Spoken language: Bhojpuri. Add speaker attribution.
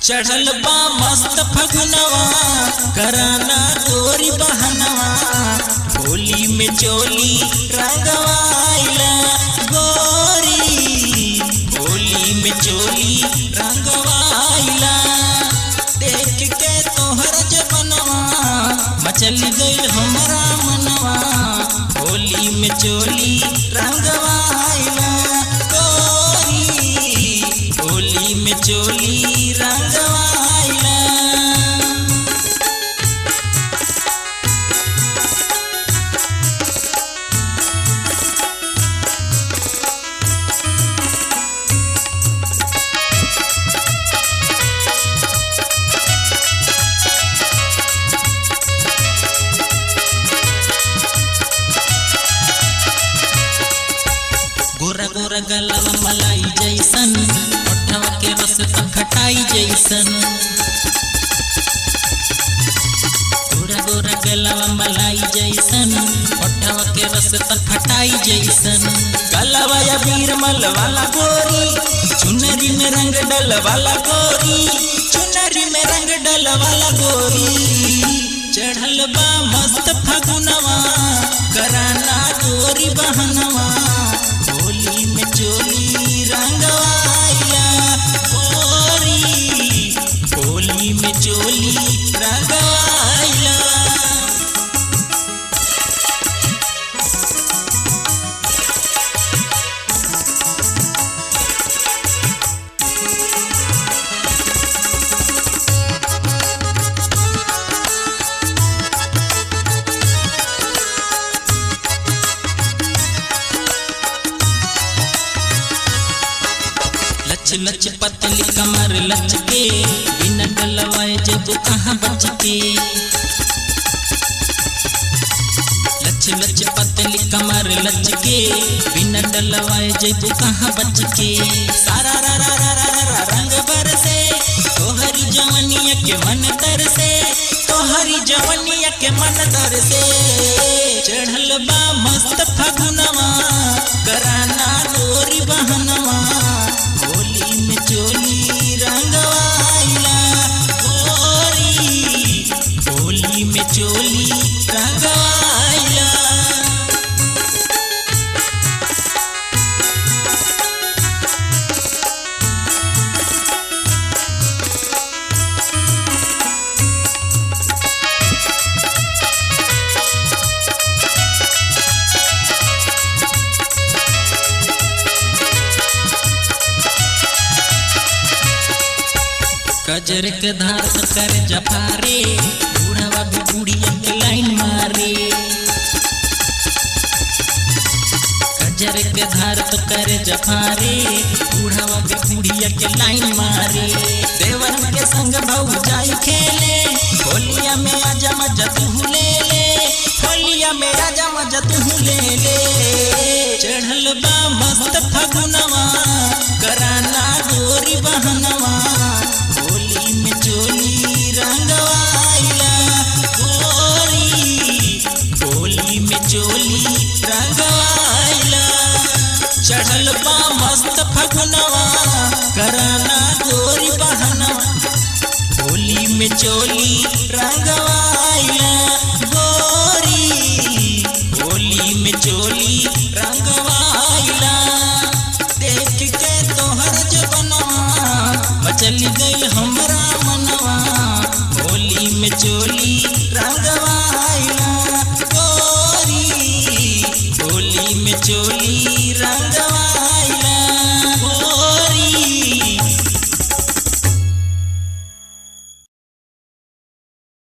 Speaker 1: चढ़ल बा मस्त फगुनवा कराना गोरी बहनवा होली में चोली रंगवाइला गोरी होली में चोली रंगवाइला देख के तोहर जवनवा मचल गइल हमरा मनवा होली में चोली रंगवाइला गोरी होली में चोली गोरा गोरा गलवा मलाई जैसन ओठवा के रस खटाई जैसन गोरा गोरा गलवा मलाई जैसन ओठवा के रस खटाई जैसन गलवा या बीरमल वाला गोरी चुनरी में रंग डल वाला गोरी चुनरी में रंग डल वाला गोरी चढ़ल बा मस्त फगुनवा कराना गोरी बहनवा होली में चोली रंगवाइला गोरी होली में चोली रंगवाइला लच पतली कमर लच के बिना डलवाए जब कहाँ बच के लच पतली कमर लच के बिना डलवाए जब कहाँ बच के सारा रा रा रा रा रा रंग बरसे तोहरी जवनिया के मन तरसे तोहरी जवनिया के मन तरसे चढ़ल बा मस्त फगुनवा कराना गोरी बहनवा होली में चोली रंगवाइला गोरी होली में चोली रंगवाइला कजर के धार कर जफारे बूढ़वा भी बूढ़िया के लाइन मारे कजर के धार कर जफारे बूढ़वा भी बूढ़िया के लाइन मारे देवर के संग भाऊ जाई खेले होलिया में आजा मजा तू ले ले होलिया में आजा मजा तू ले ले चढ़ल बा मस्त फगुनवा कराना गोरी बहनवा होली में चोली रंगवाइला गोरी होली में चोली रंगवाइला चढ़ल बा मस्त फगुनवा कराना गोरी बहनवा होली में चोली रंगवाइला गोरी होली में चोली रंगवाइला देख के तोहर जवनवा मचल गइल हमरा मनवा होली में चोली रंगवाइला गोरी होली में चोली